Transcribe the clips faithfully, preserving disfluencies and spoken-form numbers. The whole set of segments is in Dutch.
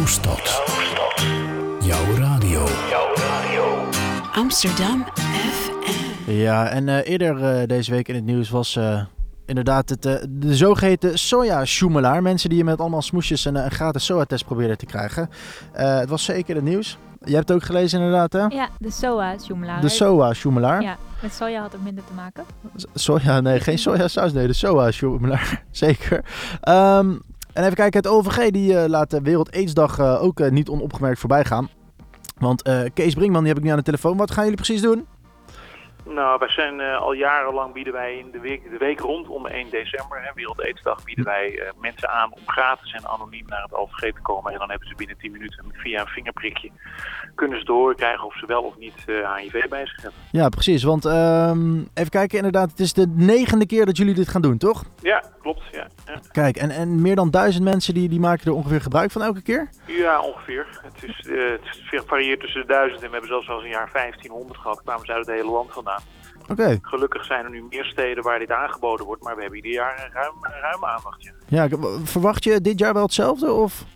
Jouw stad. Jouw radio. Jouw radio. Amsterdam F M. Ja, en uh, eerder uh, deze week in het nieuws was uh, inderdaad het, uh, de zogeheten soja-sjoemelaar. Mensen die je met allemaal smoesjes een, een gratis soja-test probeerden te krijgen. Uh, het was zeker in het nieuws. Je hebt het ook gelezen inderdaad, hè? Ja, de soja-sjoemelaar. De soja-sjoemelaar. Ja, met soja had ook minder te maken. Soja, nee, geen sojasaus, nee, de soja-sjoemelaar. Zeker. Um, en even kijken, het O V G die uh, laat de Wereld Aidsdag uh, ook uh, niet onopgemerkt voorbij gaan. Want uh, Kees Brinkman, die heb ik nu aan de telefoon. Wat gaan jullie precies doen? Nou, wij zijn uh, al jarenlang bieden wij in de week, de week rondom één december, hè, Wereld Aidsdag, bieden wij uh, mensen aan om gratis en anoniem naar het O V G te komen. En dan hebben ze binnen tien minuten via een vingerprikje kunnen ze te horen krijgen of ze wel of niet uh, H I V bij zich hebben. Ja, precies. Want um, even kijken, inderdaad, het is de negende keer dat jullie dit gaan doen, toch? Ja, klopt. Ja, ja. Kijk, en, en meer dan duizend mensen die, die maken er ongeveer gebruik van elke keer? Ja, ongeveer. Het, is, uh, het varieert tussen de duizend en we hebben zelfs wel eens een jaar vijftienhonderd gehad. Kwamen ze uit het hele land vandaan. Oké. Okay. Gelukkig zijn er nu meer steden waar dit aangeboden wordt, maar we hebben ieder jaar ruim, ruim aandacht. Ja. Ja, verwacht je dit jaar wel hetzelfde? Of?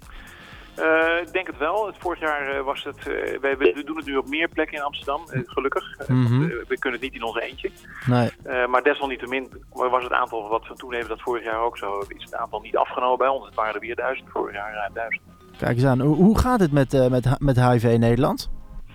Uh, ik denk het wel. Het vorig jaar uh, was het... Uh, wij, we doen het nu op meer plekken in Amsterdam, uh, gelukkig. Mm-hmm. Uh, we kunnen het niet in ons eentje. Nee. Uh, maar desalniettemin was het aantal wat we toen hebben dat vorig jaar ook zo. Is het aantal niet afgenomen bij ons. Het waren er weer duizend, vorig jaar ruim duizend. Kijk eens aan. Hoe gaat het met, uh, met, met H I V in Nederland?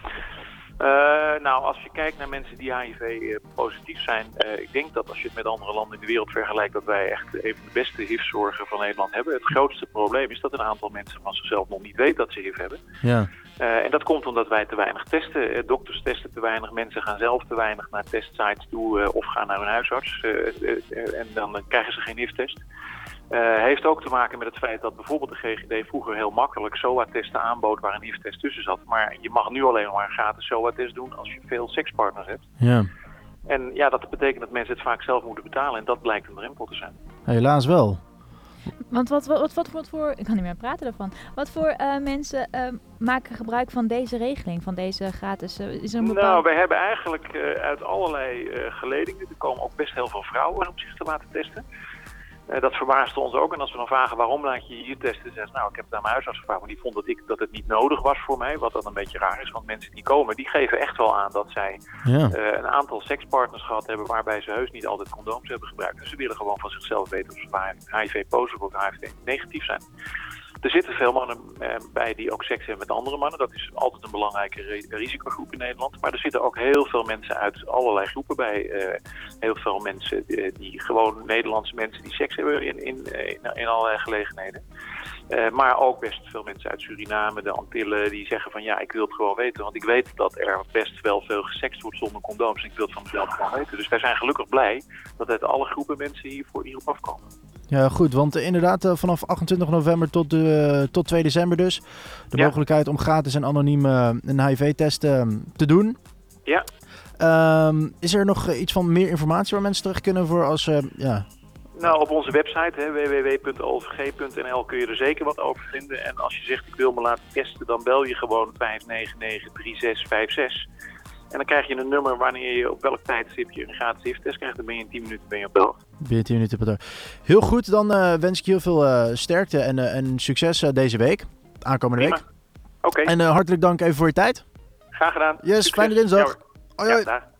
Uh, nou, als je kijkt naar mensen die H I V uh, positief zijn, uh, ik denk dat als je het met andere landen in de wereld vergelijkt, dat wij echt een van de beste H I V-zorgen van Nederland hebben. Het grootste probleem is dat een aantal mensen van zichzelf nog niet weet dat ze H I V hebben. Ja. Uh, en dat komt omdat wij te weinig testen. Uh, dokters testen te weinig, mensen gaan zelf te weinig naar testsites toe uh, of gaan naar hun huisarts. Uh, uh, uh, en dan uh, krijgen ze geen H I V-test. Uh, heeft ook te maken met het feit dat bijvoorbeeld de G G D vroeger heel makkelijk S O A-testen aanbood waar een H I V-test tussen zat. Maar je mag nu alleen maar een gratis S O A-test doen als je veel sekspartners hebt. Ja. En ja, dat betekent dat mensen het vaak zelf moeten betalen en dat blijkt een drempel te zijn. Helaas wel. Want wat, wat, wat, wat, wat voor... Ik kan niet meer praten daarvan. Wat voor uh, mensen uh, maken gebruik van deze regeling, van deze gratis... Uh, is er een bepaald... Nou, wij hebben eigenlijk uh, uit allerlei uh, geledingen, er komen ook best heel veel vrouwen om zich te laten testen. Uh, dat verbaasde ons ook. En als we dan vragen waarom laat je je hier testen, zeggen ze, nou, ik heb het aan mijn huisarts gevraagd, maar die vond dat, ik, dat het niet nodig was voor mij. Wat dan een beetje raar is, want mensen die komen, die geven echt wel aan dat zij ja. uh, een aantal sekspartners gehad hebben waarbij ze heus niet altijd condooms hebben gebruikt. Dus ze willen gewoon van zichzelf weten of ze H I V-positief of H I V-negatief zijn. Er zitten veel mannen uh, bij die ook seks hebben met andere mannen. Dat is altijd een belangrijke re- risicogroep in Nederland. Maar er zitten ook heel veel mensen uit allerlei groepen bij. Uh, heel veel mensen uh, die gewoon Nederlandse mensen die seks hebben in, in, in, in allerlei gelegenheden. Uh, maar ook best veel mensen uit Suriname, de Antillen, die zeggen van ja, ik wil het gewoon weten. Want ik weet dat er best wel veel gesext wordt zonder condooms. En ik wil het van mezelf gewoon weten. Dus wij zijn gelukkig blij dat uit alle groepen mensen hiervoor, hierop afkomen. Ja, goed, want uh, inderdaad uh, vanaf achtentwintig november tot, uh, tot twee december dus. De ja. mogelijkheid om gratis en anoniem uh, een H I V-test uh, te doen. Ja. Um, is er nog uh, iets van meer informatie waar mensen terecht kunnen voor als... Uh, ja. Nou, op onze website w w w punt o v g punt n l kun je er zeker wat over vinden. En als je zegt ik wil me laten testen, dan bel je gewoon vijf negen negen drie zes vijf zes. En dan krijg je een nummer wanneer je op welk tijdstip je een gratis H I V-test krijgt. Dan ben je in tien minuten ben je op de hoogte. Ben je tien minuten op de hoogte. Heel goed, dan uh, wens ik je heel veel uh, sterkte en, uh, en succes uh, deze week. Aankomende Prima. week. Oké. En uh, hartelijk dank even voor je tijd. Graag gedaan. Yes, succes. fijne dinsdag. Ja, hoi, hoi. Ja,